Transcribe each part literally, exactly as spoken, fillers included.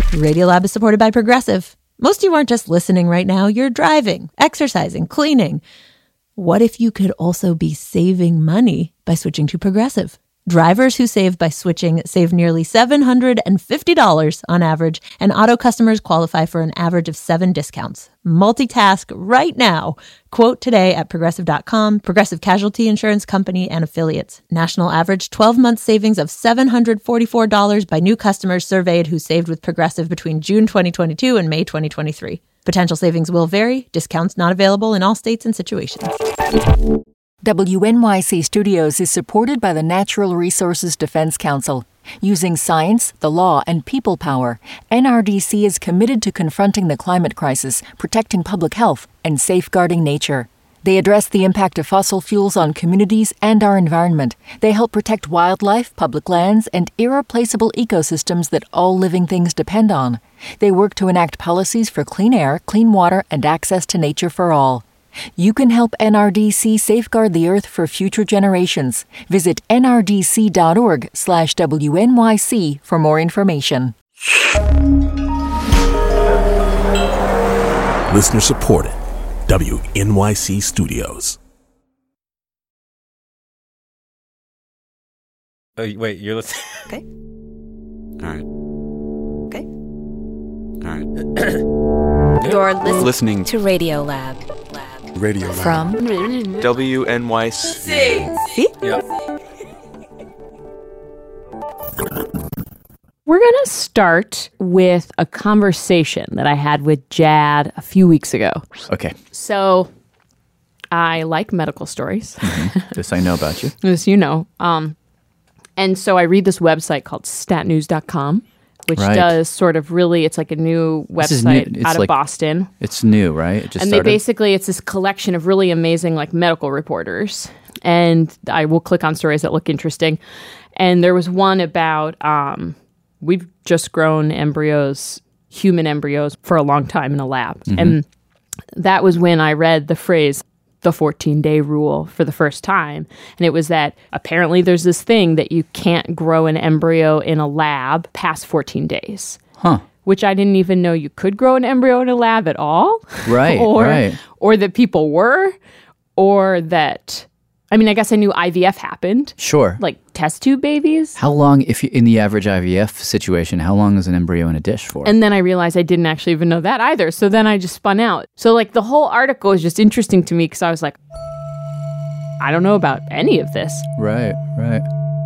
Radiolab is supported by Progressive. Most of you aren't just listening right now. You're driving, exercising, cleaning. What if you could also be saving money by switching to Progressive? Drivers who save by switching save nearly seven hundred fifty dollars on average, and auto customers qualify for an average of seven discounts. Multitask right now. Quote today at Progressive dot com. Progressive Casualty Insurance Company and Affiliates. National average twelve-month savings of seven hundred forty-four dollars by new customers surveyed who saved with Progressive between June twenty twenty-two and May twenty twenty-three. Potential savings will vary. Discounts not available in all states and situations. W N Y C Studios is supported by the Natural Resources Defense Council. Using science, the law, and people power, N R D C is committed to confronting the climate crisis, protecting public health, and safeguarding nature. They address the impact of fossil fuels on communities and our environment. They help protect wildlife, public lands, and irreplaceable ecosystems that all living things depend on. They work to enact policies for clean air, clean water, and access to nature for all. You can help N R D C safeguard the Earth for future generations. Visit nrdc.org slash WNYC for more information. Listener supported. W N Y C Studios. Oh, wait, you're listening? Okay. All right. Okay. All right. You're listening, listening to Radiolab. Lab. Radio Lab. From W N Y C. See? Yep. We're going to start with a conversation that I had with Jad a few weeks ago. Okay. So I like medical stories. Mm-hmm. This I know about you. As you know. Um, and so I read this website called stat news dot com, which Right. does sort of really, it's like a new This is new. website It's out of like- Boston. It's new, right? It just And started. they basically, it's this collection of really amazing like medical reporters. And I will click on stories that look interesting. And there was one about, um, we've just grown embryos, human embryos, for a long time in a lab. Mm-hmm. And that was when I read the phrase, the fourteen-day rule, for the first time. And it was that apparently there's this thing that you can't grow an embryo in a lab past fourteen days. Huh. Which I didn't even know you could grow an embryo in a lab at all. Right, or, right. Or that people were, or that, I mean, I guess I knew I V F happened. Sure. Like test tube babies. How long, if you, in the average I V F situation, how long is an embryo in a dish for? And then I realized I didn't actually even know that either. So then I just spun out. So like the whole article is just interesting to me because I was like, I don't know about any of this. Right, right.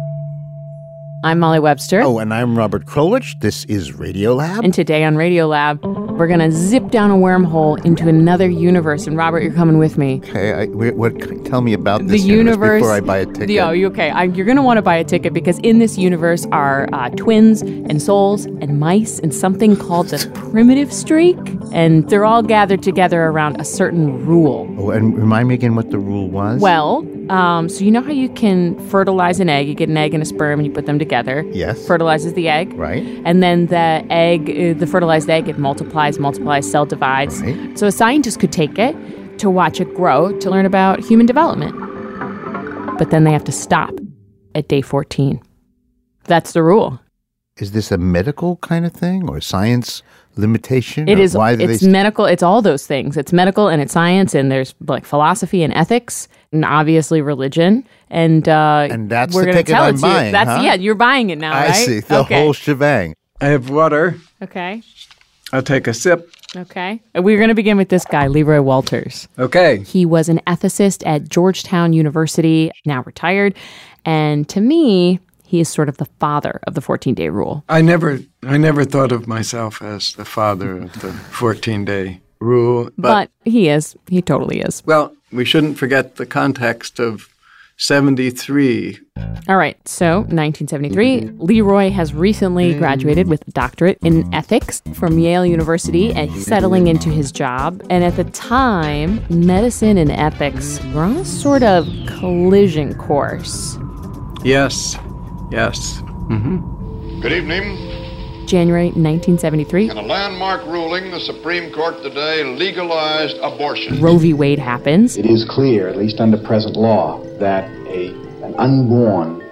I'm Molly Webster. Oh, and I'm Robert Krulwich. This is Radiolab. And today on Radiolab, we're going to zip down a wormhole into another universe. And Robert, you're coming with me. Okay, I, what, what, tell me about The this universe before I buy a ticket. The, oh, you okay? I, you're going to want to buy a ticket because in this universe are uh, twins and souls and mice and something called the primitive streak. And they're all gathered together around a certain rule. Oh, and remind me again what the rule was? Well, um, so you know how you can fertilize an egg? You get an egg and a sperm and you put them together. Yes. Fertilizes the egg. Right. And then the egg, uh, the fertilized egg, it multiplies, multiplies, cell divides. Right. So a scientist could take it to watch it grow to learn about human development. But then they have to stop at day fourteen. That's the rule. Is this a medical kind of thing or science limitation? It or is. Why do It's they... medical. It's all those things. It's medical and it's science and there's like philosophy and ethics and obviously religion. And uh, And that's we're the gonna ticket tell I'm it to you. buying, That's huh? yeah. You're buying it now, I right? see. The okay. whole shebang. I have water. Okay. I'll take a sip. Okay. We're going to begin with this guy, Leroy Walters. Okay. He was an ethicist at Georgetown University, now retired. And to me, he is sort of the father of the fourteen-day rule. I never I never thought of myself as the father of the fourteen-day rule. But, but he is. He totally is. Well, we shouldn't forget the context of seventy-three. All right. So, nineteen seventy-three, Leroy has recently graduated with a doctorate in ethics from Yale University, and he's settling into his job. And at the time, medicine and ethics were on a sort of collision course. Yes. Yes. Mm-hmm. Good evening. January nineteen seventy-three. In a landmark ruling, the Supreme Court today legalized abortion. Roe v. Wade happens. It is clear, at least under present law, that a, an unborn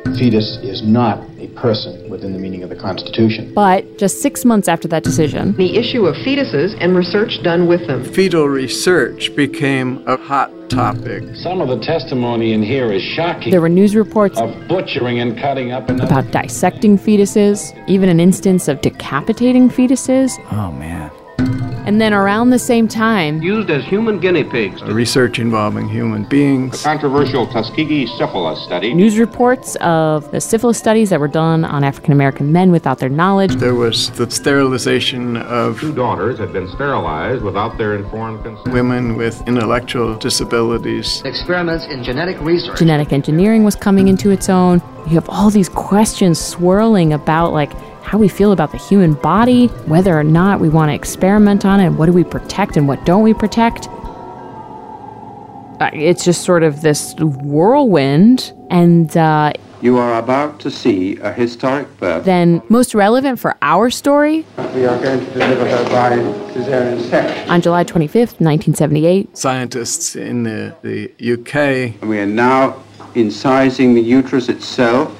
fetus is not a person within the meaning of the Constitution. But just six months after that decision, the issue of fetuses and research done with them. Fetal research became a hot topic. Some of the testimony in here is shocking. There were news reports of butchering and cutting up another. About dissecting fetuses, even an instance of decapitating fetuses. Oh, man. And then around the same time, used as human guinea pigs. Research involving human beings. The controversial Tuskegee syphilis study. News reports of the syphilis studies that were done on African American men without their knowledge. There was the sterilization of two daughters had been sterilized without their informed consent. Women with intellectual disabilities. Experiments in genetic research. Genetic engineering was coming into its own. You have all these questions swirling about, like, how we feel about the human body, whether or not we want to experiment on it, what do we protect and what don't we protect. Uh, it's just sort of this whirlwind, and uh, you are about to see a historic birth. Then, most relevant for our story, we are going to deliver her by cesarean section. On July twenty-fifth, nineteen seventy-eight, scientists in the, the U K. We are now incising the uterus itself.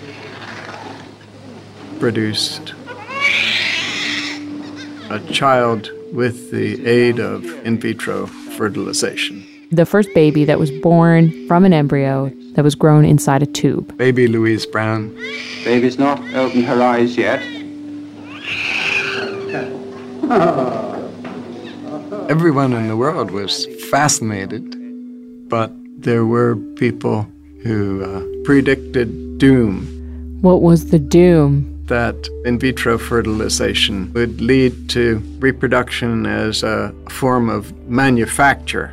Produced a child with the aid of in vitro fertilization. The first baby that was born from an embryo that was grown inside a tube. Baby Louise Brown. Baby's not opened her eyes yet. Everyone in the world was fascinated, but there were people who uh, predicted doom. What was the doom? That in vitro fertilization would lead to reproduction as a form of manufacture.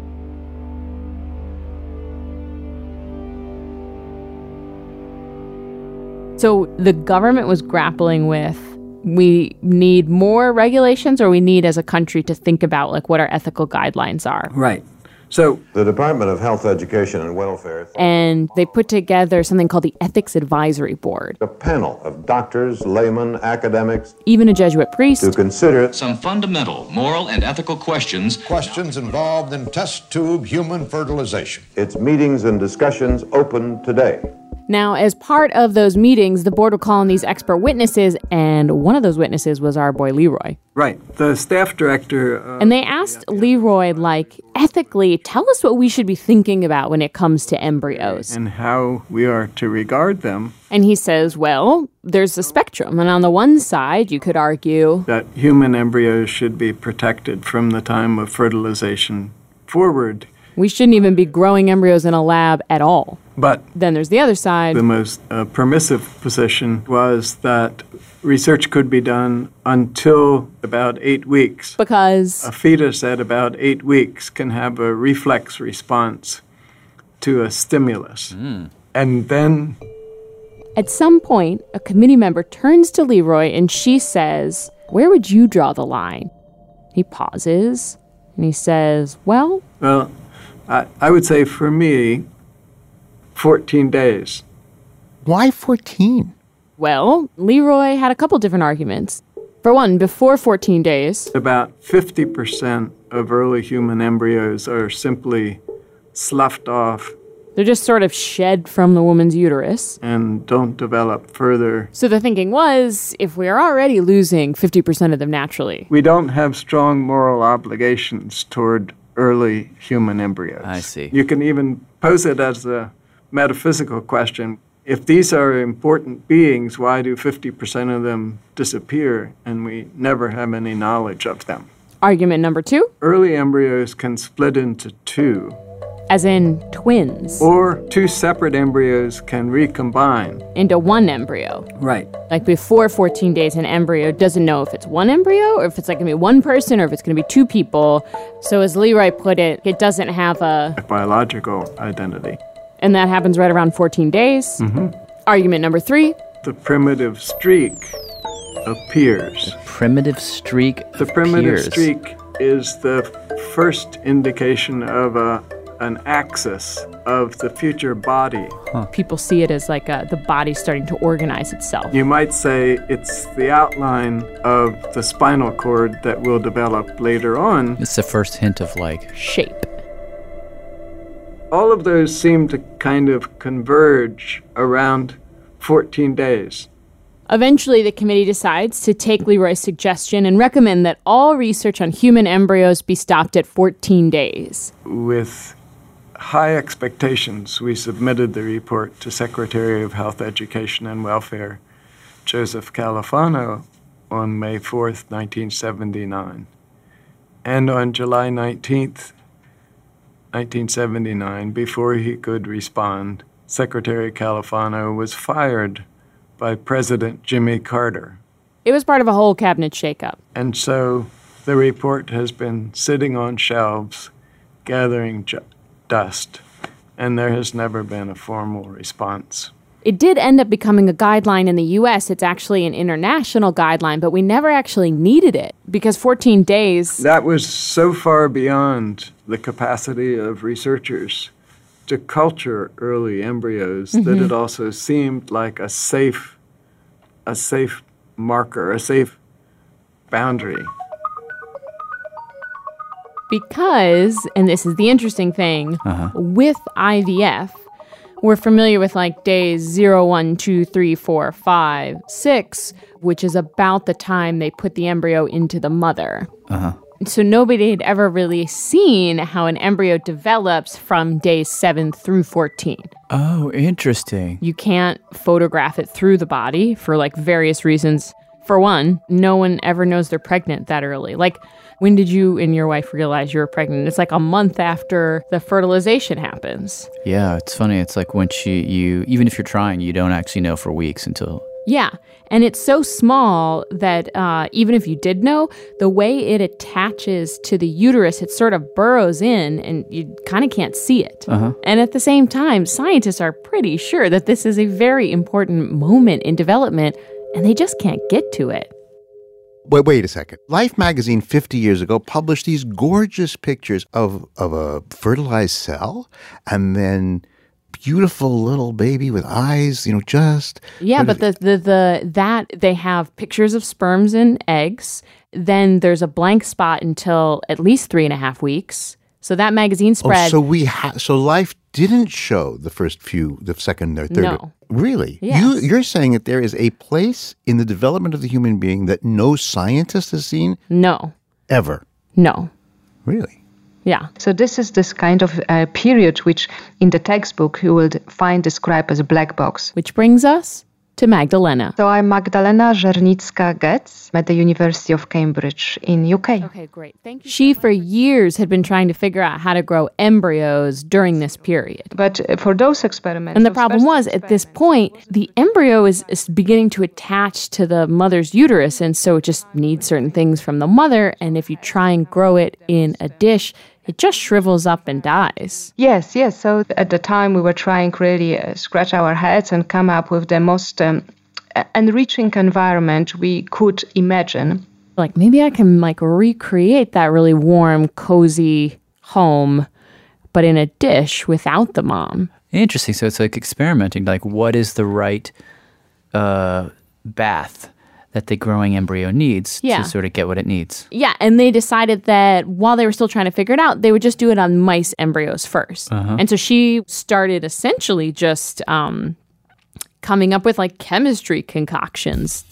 So the government was grappling with, we need more regulations, or we need as a country to think about like what our ethical guidelines are. Right. So the Department of Health, Education, and Welfare. And they put together something called the Ethics Advisory Board. A panel of doctors, laymen, academics. Even a Jesuit priest. To consider some fundamental moral and ethical questions. Questions involved in test tube human fertilization. Its meetings and discussions open today. Now, as part of those meetings, the board would call in these expert witnesses, and one of those witnesses was our boy Leroy. Right, the staff director. Uh, and they asked Leroy, like, ethically, tell us what we should be thinking about when it comes to embryos. And how we are to regard them. And he says, well, there's a spectrum. And on the one side, you could argue that human embryos should be protected from the time of fertilization forward. We shouldn't even be growing embryos in a lab at all. But then there's the other side. The most uh, permissive position was that research could be done until about eight weeks. Because a fetus at about eight weeks can have a reflex response to a stimulus. Mm. And then at some point, a committee member turns to Leroy and she says, where would you draw the line? He pauses and he says, well... Well, I, I would say for me, fourteen days. Why fourteen? Well, Leroy had a couple different arguments. For one, before fourteen days, about fifty percent of early human embryos are simply sloughed off. They're just sort of shed from the woman's uterus. And don't develop further. So the thinking was, if we're already losing fifty percent of them naturally, we don't have strong moral obligations toward early human embryos. I see. You can even pose it as a metaphysical question. If these are important beings, why do fifty percent of them disappear and we never have any knowledge of them? Argument number two. Early embryos can split into two. As in twins. Or two separate embryos can recombine. Into one embryo. Right. Like before fourteen days, an embryo doesn't know if it's one embryo or if it's like going to be one person or if it's going to be two people. So as Leroy put it, it doesn't have a... a biological identity. And that happens right around fourteen days. Mm-hmm. Argument number three. The primitive streak appears. The primitive streak The primitive appears. streak is the first indication of a an axis of the future body. Huh. People see it as like a, the body starting to organize itself. You might say it's the outline of the spinal cord that will develop later on. It's the first hint of like shape. All of those seem to kind of converge around fourteen days. Eventually, the committee decides to take Leroy's suggestion and recommend that all research on human embryos be stopped at fourteen days. With high expectations, we submitted the report to Secretary of Health, Education, and Welfare, Joseph Califano, on May fourth, nineteen seventy-nine. And on July nineteenth, nineteen seventy-nine, before he could respond, Secretary Califano was fired by President Jimmy Carter. It was part of a whole cabinet shakeup. And so the report has been sitting on shelves, gathering ju- dust, and there has never been a formal response. It did end up becoming a guideline in the U S. It's actually an international guideline, but we never actually needed it because fourteen days... That was so far beyond the capacity of researchers to culture early embryos mm-hmm. that it also seemed like a safe, a safe marker, a safe boundary. Because, and this is the interesting thing, uh-huh. with I V F, we're familiar with like days zero, one, two, three, four, five, six, which is about the time they put the embryo into the mother. Uh-huh. So nobody had ever really seen how an embryo develops from days seven through fourteen. Oh, interesting. You can't photograph it through the body for like various reasons. For one, no one ever knows they're pregnant that early. Like, when did you and your wife realize you were pregnant? It's like a month after the fertilization happens. Yeah, it's funny. It's like when she, you, even if you're trying, you don't actually know for weeks until... Yeah, and it's so small that uh, even if you did know, the way it attaches to the uterus, it sort of burrows in and you kind of can't see it. Uh-huh. And at the same time, scientists are pretty sure that this is a very important moment in development and they just can't get to it. Wait, wait a second. Life magazine fifty years ago published these gorgeous pictures of, of a fertilized cell and then beautiful little baby with eyes, you know, just... Yeah, but the, the, the that they have pictures of sperms and eggs. Then there's a blank spot until at least three and a half weeks. So that magazine spread... Oh, so we ha- so Life didn't show the first few, the second or third... No. Really? Yes. You, you're saying that there is a place in the development of the human being that no scientist has seen? No. Ever? No. Really? Yeah. So this is this kind of uh, period which in the textbook you will find described as a black box. Which brings us to Magdalena. So I'm Magdalena Żernicka-Getz at the University of Cambridge in U K. Okay, great. Thank you. She, for years, had been trying to figure out how to grow embryos during this period. But for those experiments... And the problem was, at this point, the embryo is, is beginning to attach to the mother's uterus, and so it just needs certain things from the mother, and if you try and grow it in a dish, it just shrivels up and dies. Yes, yes. So at the time we were trying really uh, scratch our heads and come up with the most um, enriching environment we could imagine. Like maybe I can like recreate that really warm, cozy home, but in a dish without the mom. Interesting. So it's like experimenting. Like what is the right uh, bath that the growing embryo needs yeah. to sort of get what it needs. Yeah, and they decided that while they were still trying to figure it out, they would just do it on mice embryos first. Uh-huh. And so she started essentially just um, coming up with like chemistry concoctions.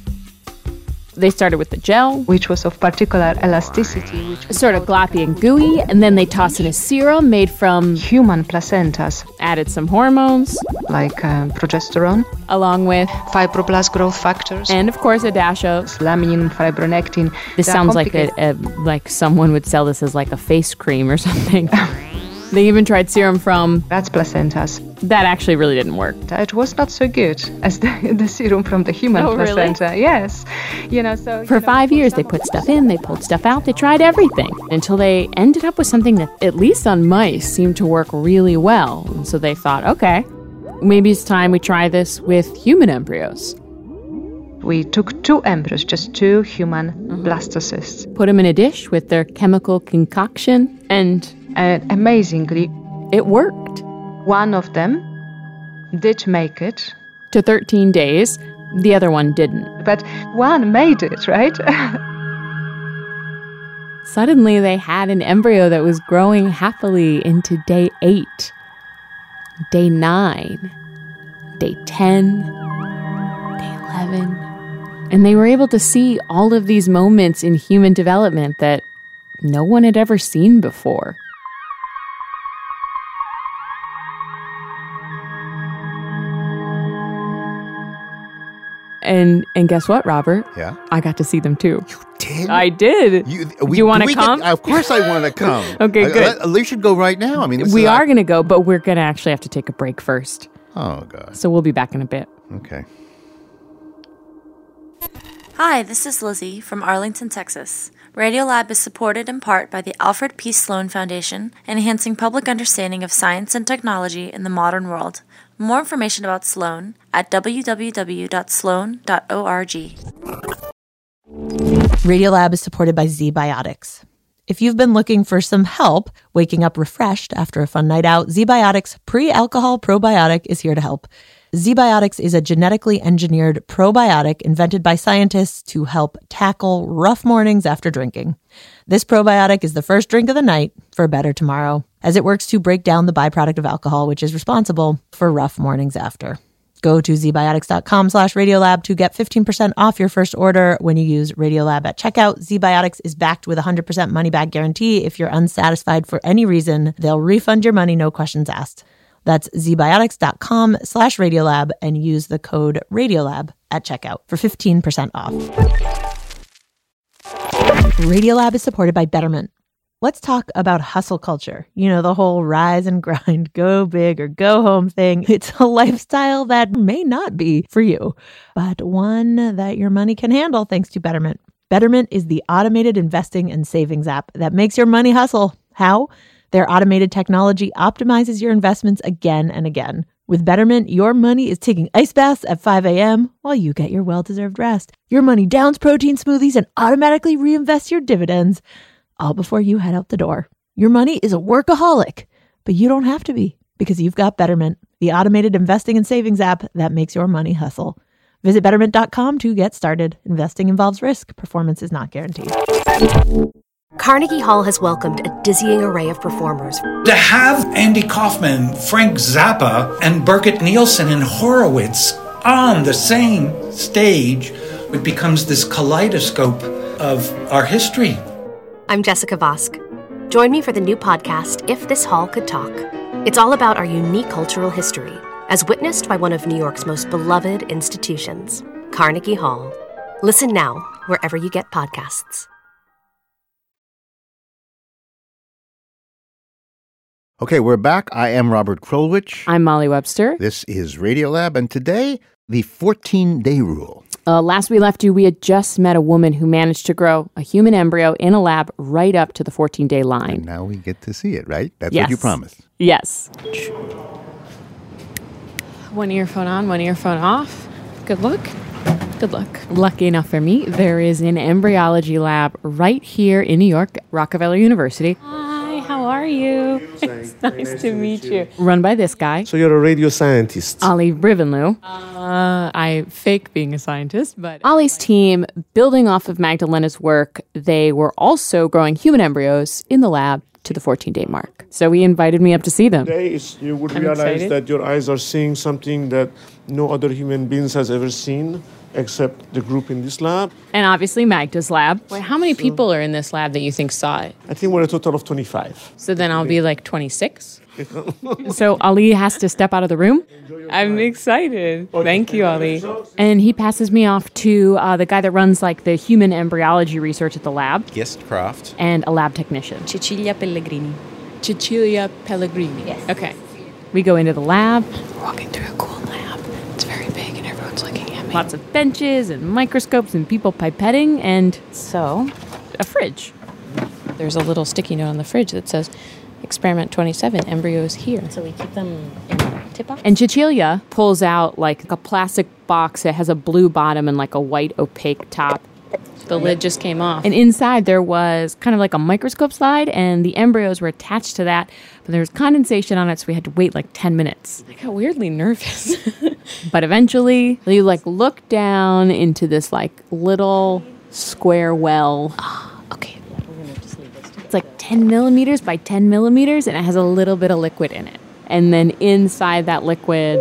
They started with the gel, which was of particular elasticity, which sort of gloppy and gooey, and then they tossed in a serum made from human placentas. Added some hormones, like uh, progesterone, along with fibroblast growth factors, and of course a dash of laminin, fibronectin. This They're sounds like a, a like someone would sell this as like a face cream or something. They even tried serum from rat's placentas. That actually really didn't work. It was not so good as the, the serum from the human oh, placenta. Really? Yes. You know, so For you know, five years, they put stuff in, they pulled stuff out, they tried everything until they ended up with something that, at least on mice, seemed to work really well. And so they thought, okay, maybe it's time we try this with human embryos. We took two embryos, just two human mm-hmm. blastocysts. Put them in a dish with their chemical concoction, and... And amazingly, it worked. One of them did make it to thirteen days. The other one didn't. But one made it, right? Suddenly, they had an embryo that was growing happily into day eight. day nine, day ten, day eleven. And they were able to see all of these moments in human development that no one had ever seen before. And and guess what, Robert? Yeah? I got to see them too. You did? I did. You, Do we, you want do to we come? Get, of course I want to come. Okay, good. I, I, we should go right now. I mean, this we is are like, going to go, but we're going to actually have to take a break first. Oh, God. So we'll be back in a bit. Okay. Hi, this is Lizzie from Arlington, Texas. Radiolab is supported in part by the Alfred P. Sloan Foundation, enhancing public understanding of science and technology in the modern world. More information about Sloan at w w w dot sloan dot org. Radiolab is supported by ZBiotics. If you've been looking for some help waking up refreshed after a fun night out, ZBiotics Pre-Alcohol Probiotic is here to help. ZBiotics is a genetically engineered probiotic invented by scientists to help tackle rough mornings after drinking. This probiotic is the first drink of the night for a better tomorrow, as it works to break down the byproduct of alcohol, which is responsible for rough mornings after. Go to zbiotics.com slash Radiolab to get fifteen percent off your first order when you use Radiolab at checkout. ZBiotics is backed with a one hundred percent money-back guarantee. If you're unsatisfied for any reason, they'll refund your money, no questions asked. That's zbiotics.com slash Radiolab and use the code Radiolab at checkout for fifteen percent off. Radiolab is supported by Betterment. Let's talk about hustle culture. You know, the whole rise and grind, go big or go home thing. It's a lifestyle that may not be for you, but one that your money can handle thanks to Betterment. Betterment is the automated investing and savings app that makes your money hustle. How? Their automated technology optimizes your investments again and again. With Betterment, your money is taking ice baths at five a.m. while you get your well-deserved rest. Your money downs protein smoothies and automatically reinvests your dividends, all before you head out the door. Your money is a workaholic, but you don't have to be, because you've got Betterment, the automated investing and savings app that makes your money hustle. Visit betterment dot com to get started. Investing involves risk. Performance is not guaranteed. Carnegie Hall has welcomed a dizzying array of performers. To have Andy Kaufman, Frank Zappa, and Birgit Nielsen and Horowitz on the same stage, it becomes this kaleidoscope of our history. I'm Jessica Vosk. Join me for the new podcast, If This Hall Could Talk. It's all about our unique cultural history, as witnessed by one of New York's most beloved institutions, Carnegie Hall. Listen now, wherever you get podcasts. Okay, we're back. I am Robert Krulwich. I'm Molly Webster. This is Radiolab, and today, the fourteen-day rule. Uh, last we left you, we had just met a woman who managed to grow a human embryo in a lab right up to the fourteen-day line. And now we get to see it, right? That's yes. what you promised. Yes. One earphone on, one earphone off. Good look. Good luck. Lucky enough for me, there is an embryology lab right here in New York, Rockefeller University. Hi, how are you? It's nice, nice to meet you. you. Run by this guy. So you're a radio scientist. Ollie Brivenlew. Uh, I fake being a scientist, but Ollie's team, building off of Magdalena's work, they were also growing human embryos in the lab to the fourteen-day mark. So he invited me up to see them. Today is, you would I'm realize excited. that your eyes are seeing something that no other human beings has ever seen, except the group in this lab. And obviously Magda's lab. Wait, how many people are in this lab that you think saw it? I think we're a total of twenty-five. So then I'll be like twenty-six? So Ali has to step out of the room? I'm excited. Thank you, Ali. And he passes me off to uh, the guy that runs like the human embryology research at the lab. Gist Croft. And a lab technician. Cecilia Pellegrini. Cecilia Pellegrini. Yes. Okay. We go into the lab. We're walking through a cool lab. It's very big and everyone's looking at me. Lots of benches and microscopes and people pipetting and So, a fridge. there's a little sticky note on the fridge that says, Experiment twenty-seven, embryos here. So we keep them in a tip box? And Cecilia pulls out like a plastic box that has a blue bottom and like a white opaque top. The lid just came off. And inside there was kind of like a microscope slide, and the embryos were attached to that, but there was condensation on it, so we had to wait like ten minutes. I got weirdly nervous. But eventually, you like look down into this like little square well. Oh, okay. It's like ten millimeters by ten millimeters, and it has a little bit of liquid in it. And then inside that liquid,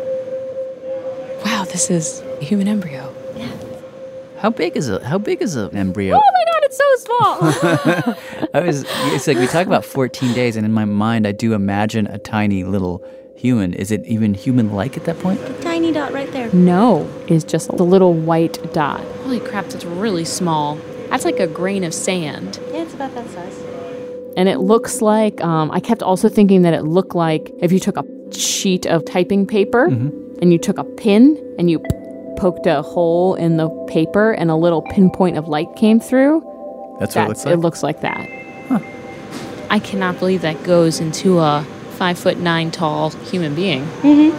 wow, this is a human embryo. How big is it? How big is an embryo? Oh my God, it's so small. I was. It's like we talk about fourteen days, and in my mind, I do imagine a tiny little human. Is it even human-like at that point? Tiny dot right there. No, it's just the little white dot. Holy crap, that's really small. That's like a grain of sand. Yeah, it's about that size. And it looks like, um, I kept also thinking that it looked like if you took a sheet of typing paper Mm-hmm. and you took a pin and you poked a hole in the paper and a little pinpoint of light came through. That's what it looks like? It looks like that. I cannot believe that goes into a five foot nine tall human being. Mm-hmm.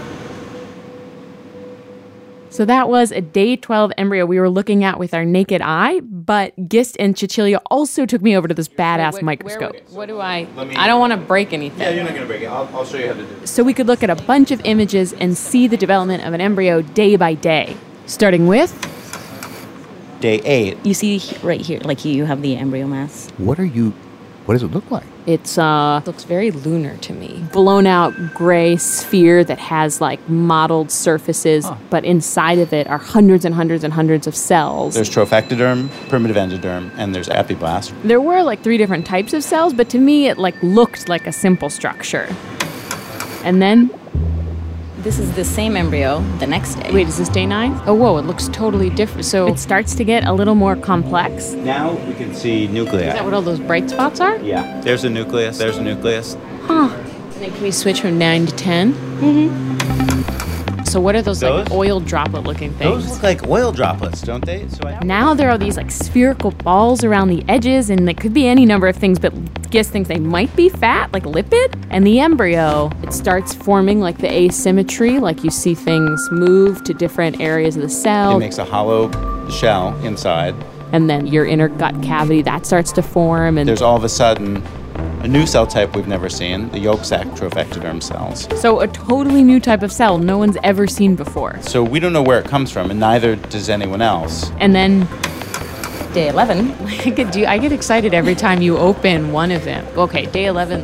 So that was a day twelve embryo we were looking at with our naked eye, but Gist and Cecilia also took me over to this badass Where- microscope. where would- what do I... I don't want to break anything. Yeah, you're not going to break it. I'll, I'll show you how to do it. So we could look at a bunch of images and see the development of an embryo day by day, starting with Day eight. You see right here, like you have the embryo mass. What are you, what does it look like? It's uh Looks very lunar to me. blown out gray sphere that has like mottled surfaces, but inside of it are hundreds and hundreds and hundreds of cells. There's trophectoderm, primitive endoderm, and there's epiblast. There were like three different types of cells, but to me it like looked like a simple structure. And then This is the same embryo the next day. wait, is this day nine? Oh, whoa, it looks totally different. So it starts to get a little more complex. Now we can see nuclei. Is that what all those bright spots are? Yeah. There's a nucleus. There's a nucleus. Huh. And then can we switch from nine to ten? Mm-hmm. So what are those, like Those? oil droplet looking things? Those look like oil droplets, don't they? So I Now there are these like spherical balls around the edges, and it could be any number of things, but Gist thinks they might be fat, like lipid. And the embryo, it starts forming like the asymmetry, like you see things move to different areas of the It cell. makes a hollow shell inside. And then your inner gut cavity, that starts to form. And There's all of a sudden a new cell type we've never seen, the yolk sac trophectoderm cells. so a totally new type of cell no one's ever seen before. So we don't know where it comes from, and neither does anyone else. And then Day eleven. I get, do, I get excited every time you open one of them. Okay, day eleven.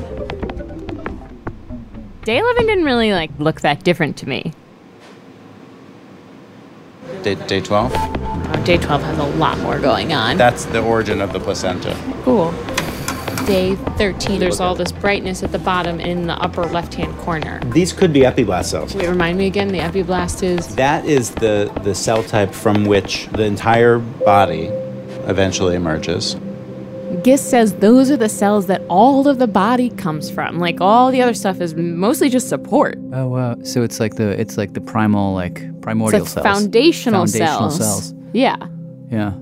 day eleven didn't really like look that different to me. Day, day twelve? Oh, day twelve has a lot more going on. That's the origin of the placenta. Cool. Day thirteen, there's all this brightness at the bottom in the upper left-hand corner. These could be epiblast cells. Wait, remind me again, the epiblast is... That is the, the cell type from which the entire body eventually emerges. Gist says those are the cells that all of the body comes from. Like all the other stuff is mostly just support. Oh wow! So it's like the it's like the primal like primordial It's like cells. foundational, Foundational cells. cells. Yeah. Yeah.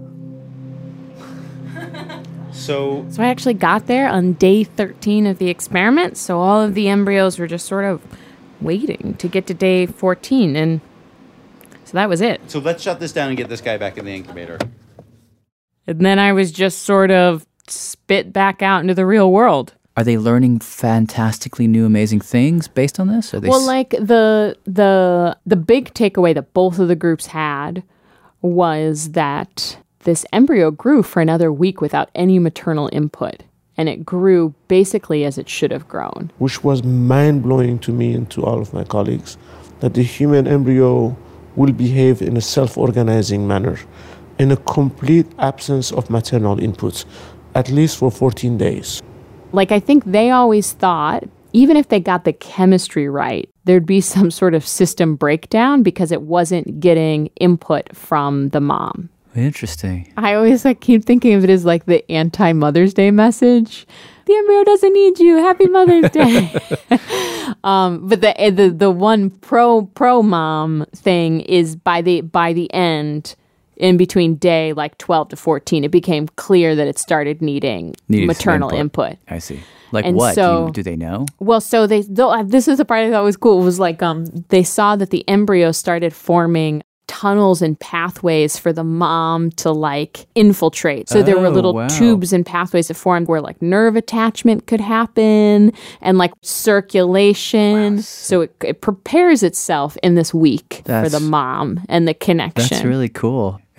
So So I actually got there on day thirteen of the experiment. So all of the embryos were just sort of waiting to get to day fourteen. And so that was it. So let's shut this down and get this guy back in the incubator. And then I was just sort of spit back out into the real world. Are they learning fantastically new, amazing things based on this? Are they Well, s- like the the the big takeaway that both of the groups had was that this embryo grew for another week without any maternal input, and it grew basically as it should have grown. Which was mind-blowing to me and to all of my colleagues, that the human embryo will behave in a self-organizing manner, in a complete absence of maternal inputs, at least for fourteen days. Like, I think they always thought, even if they got the chemistry right, there'd be some sort of system breakdown because it wasn't getting input from the mom. Interesting. I always like keep thinking of it as like the anti-Mother's Day message. The embryo doesn't need you. Happy Mother's Day. um, but the the the one pro pro mom thing is by the by the end, in between day like twelve to fourteen, it became clear that it started needing Needed some maternal input. I see. Like And what? so- do, you, do they know? Well, so they though, this is the part I thought was cool. It was like um they saw that the embryo started forming tunnels and pathways for the mom to like infiltrate. So there were Oh, little wow. tubes and pathways that formed where like nerve attachment could happen and like circulation. So it, it prepares itself in this week for That's- the mom and the connection. That's really cool.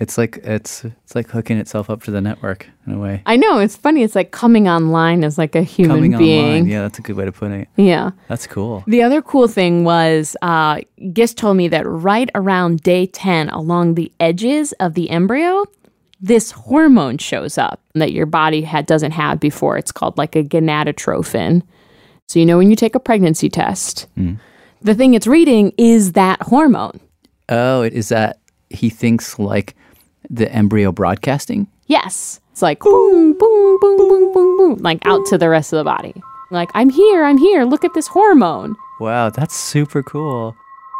It's like it's it's like hooking itself up to the network in a way. I know, it's funny. It's like coming online as like a human coming being. Online. Yeah, that's a good way to put it. Yeah. That's cool. The other cool thing was uh, Gist told me that right around day ten, along the edges of the embryo, this hormone shows up that your body had, doesn't have before. It's called like a gonadotrophin. So you know when you take a pregnancy test, mm. the thing it's reading is that hormone. Oh, is that he thinks like the embryo broadcasting? Yes. It's like boom, boom, boom, boom, boom, boom, like out to the rest of the body. Like, I'm here, I'm here, look at this hormone. Wow, that's super cool.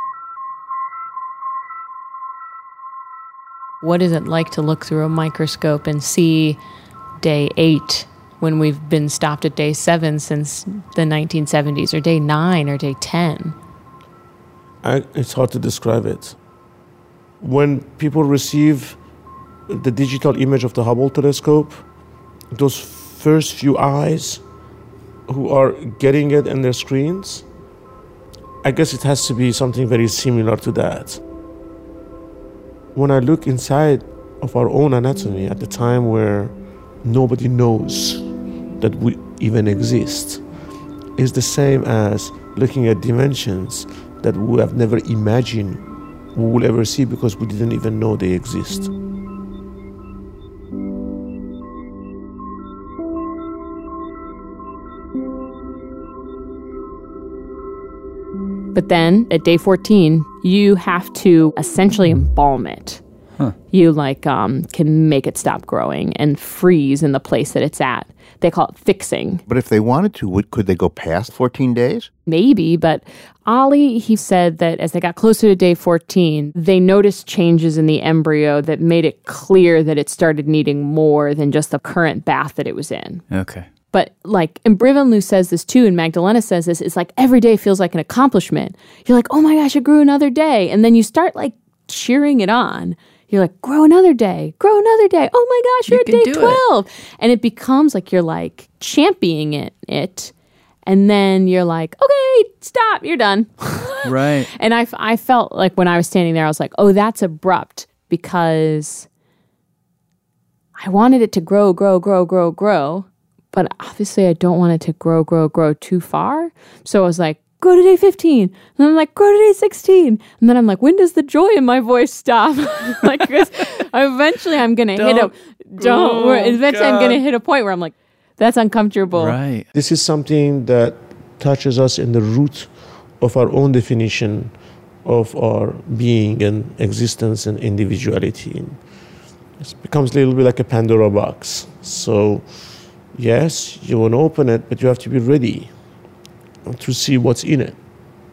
What is it like to look through a microscope and see day eight when we've been stopped at day seven since the nineteen seventies, or day nine, or day ten? I, it's hard to describe it. When people receive the digital image of the Hubble telescope, those first few eyes who are getting it in their screens, I guess it has to be something very similar to that. When I look inside of our own anatomy at the time where nobody knows that we even exist, is the same as looking at dimensions that we have never imagined we will ever see because we didn't even know they exist. But then at day fourteen, you have to essentially embalm it. Huh. You like um, can make it stop growing and freeze in the place that it's at. They call it fixing. But if they wanted to, would, could they go past fourteen days? Maybe, but Ollie, he said that as they got closer to day fourteen, they noticed changes in the embryo that made it clear that it started needing more than just the current bath that it was in. Okay. But like, and Brivanlu says this too, and Magdalena says this, it's like every day feels like an accomplishment. You're like, oh my gosh, it grew another day. And then you start like cheering it on. You're like, grow another day, grow another day. Oh my gosh, you're you at day twelve. It. And it becomes like you're like championing it, it. And then you're like, okay, stop, you're done. Right. And I, I felt like when I was standing there, I was like, oh, that's abrupt because I wanted it to grow, grow, grow, grow, grow. But obviously I don't want it to grow, grow, grow too far. So I was like, go to day fifteen. And then I'm like, go to day sixteen. And then I'm like, when does the joy in my voice stop? Like, eventually I'm going to hit a, don't, oh, eventually God. I'm going to hit a point where I'm like, that's uncomfortable. Right. This is something that touches us in the root of our own definition of our being and existence and individuality. It becomes a little bit like a Pandora box. So, yes, you want to open it, but you have to be ready to see what's in it.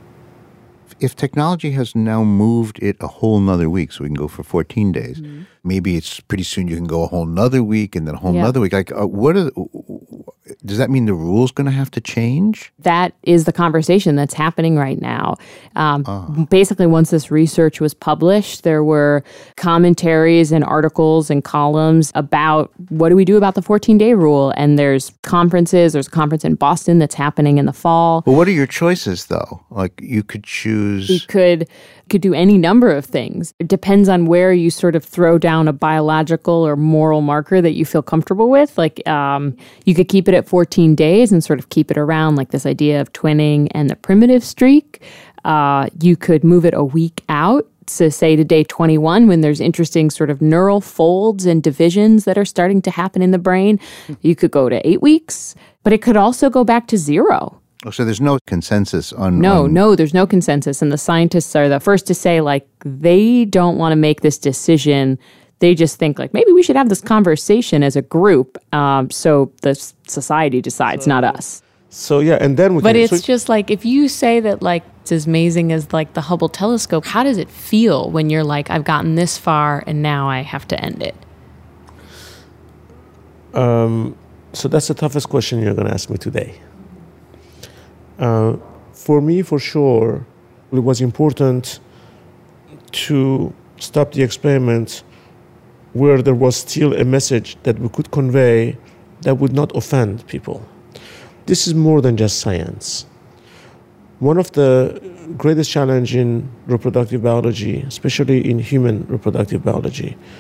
If technology has now moved it a whole nother week, so we can go for fourteen days, mm-hmm. maybe it's pretty soon you can go a whole nother week and then a whole yeah. nother week. Like, uh, what are, does that mean the rule's going to have to change? That is the conversation that's happening right now. Um, oh. Basically, once this research was published, there were commentaries and articles and columns about what do we do about the fourteen-day rule. And there's conferences. There's a conference in Boston that's happening in the fall. Well, what are your choices, though? Like, you could choose... You could, could do any number of things. It depends on where you sort of throw down a biological or moral marker that you feel comfortable with. Like, um, you could keep it at fourteen days and sort of keep it around, like this idea of twinning and the primitive streak. Uh, you could move it a week out, so say to day twenty-one, when there's interesting sort of neural folds and divisions that are starting to happen in the brain. You could go to eight weeks, but it could also go back to zero. Oh, so there's no consensus on... No, on... no, there's no consensus. And the scientists are the first to say, like, they don't want to make this decision. They just think, like, maybe we should have this conversation as a group. Um, so the society decides, so, not us. So, yeah, and then... we But can, it's so just like, if you say that, like, it's as amazing as, like, the Hubble telescope, how does it feel when you're like, I've gotten this far and now I have to end it? Um, so that's the toughest question you're going to ask me today. Uh, for me, for sure, it was important to stop the experiment where there was still a message that we could convey that would not offend people. This is more than just science. One of the greatest challenges in reproductive biology, especially in human reproductive biology,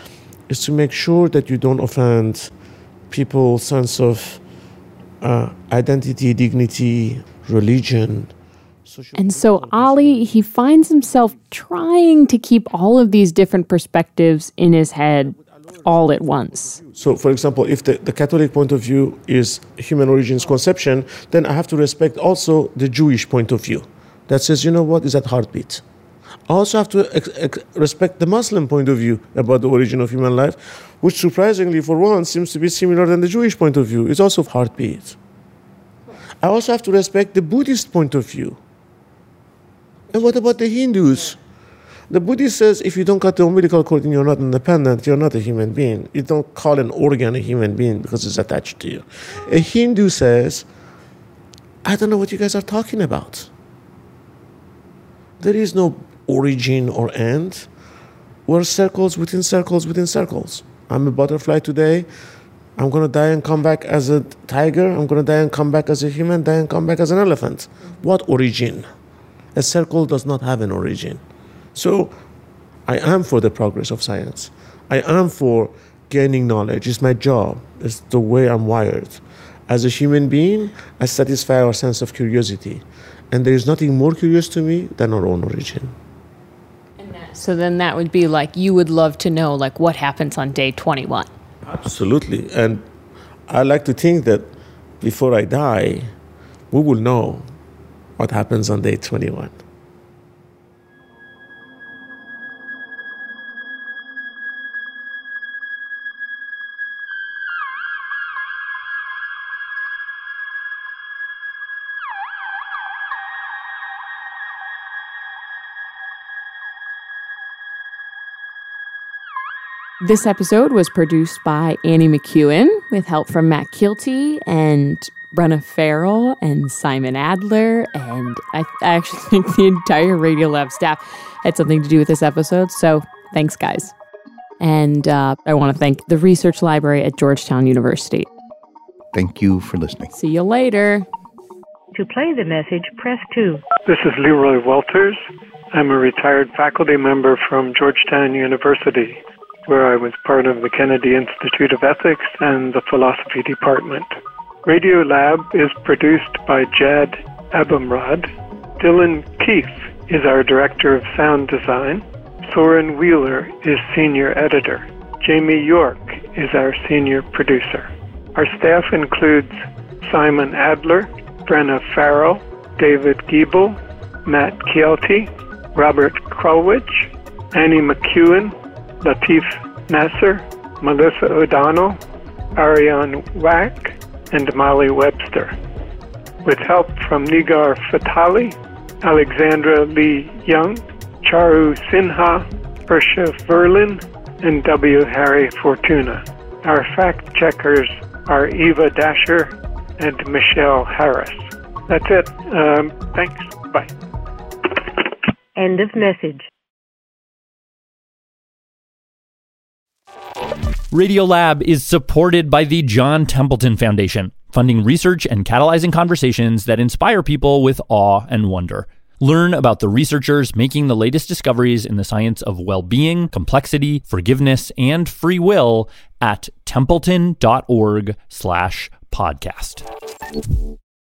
is to make sure that you don't offend people's sense of uh, identity, dignity, religion. And so Ali, he finds himself trying to keep all of these different perspectives in his head all at once. So, for example, if the, the Catholic point of view is human origins conception, then I have to respect also the Jewish point of view that says, you know what, is that heartbeat. I also have to ex- ex- respect the Muslim point of view about the origin of human life, which surprisingly for once seems to be similar than the Jewish point of view. It's also heartbeat. I also have to respect the Buddhist point of view. And what about the Hindus? The Buddhist says if you don't cut the umbilical cord and you're not independent, you're not a human being. You don't call an organ a human being because it's attached to you. A Hindu says, I don't know what you guys are talking about. There is no origin or end. We're circles within circles within circles. I'm a butterfly today. I'm going to die and come back as a tiger. I'm going to die and come back as a human, die and come back as an elephant. What origin? A circle does not have an origin. So I am for the progress of science. I am for gaining knowledge. It's my job. It's the way I'm wired. As a human being, I satisfy our sense of curiosity. And there is nothing more curious to me than our own origin. So then that would be like, you would love to know, like, what happens on day twenty-one. Absolutely. And I like to think that before I die, we will know what happens on day twenty-one. This episode was produced by Annie McEwen with help from Matt Kilty and Brenna Farrell and Simon Adler. And I, I actually think the entire Radiolab staff had something to do with this episode. So thanks, guys. And uh, I want to thank the Research Library at Georgetown University. Thank you for listening. See you later. To play the message, press two. This is Leroy Walters. I'm a retired faculty member from Georgetown University, where I was part of the Kennedy Institute of Ethics and the Philosophy Department. Radiolab is produced by Jad Abumrad. Dylan Keefe is our Director of Sound Design. Soren Wheeler is Senior Editor. Jamie York is our Senior Producer. Our staff includes Simon Adler, Brenna Farrell, David Giebel, Matt Kielty, Robert Krulwich, Annie McEwen, Latif Nasser, Melissa O'Donnell, Ariane Wack, and Molly Webster. With help from Nigar Fatali, Alexandra Lee Young, Charu Sinha, Persha Verlin, and W. Harry Fortuna. Our fact checkers are Eva Dasher and Michelle Harris. That's it. Um, thanks. Bye. End of message. Radiolab is supported by the John Templeton Foundation, funding research and catalyzing conversations that inspire people with awe and wonder. Learn about the researchers making the latest discoveries in the science of well-being, complexity, forgiveness, and free will at templeton.org slash podcast.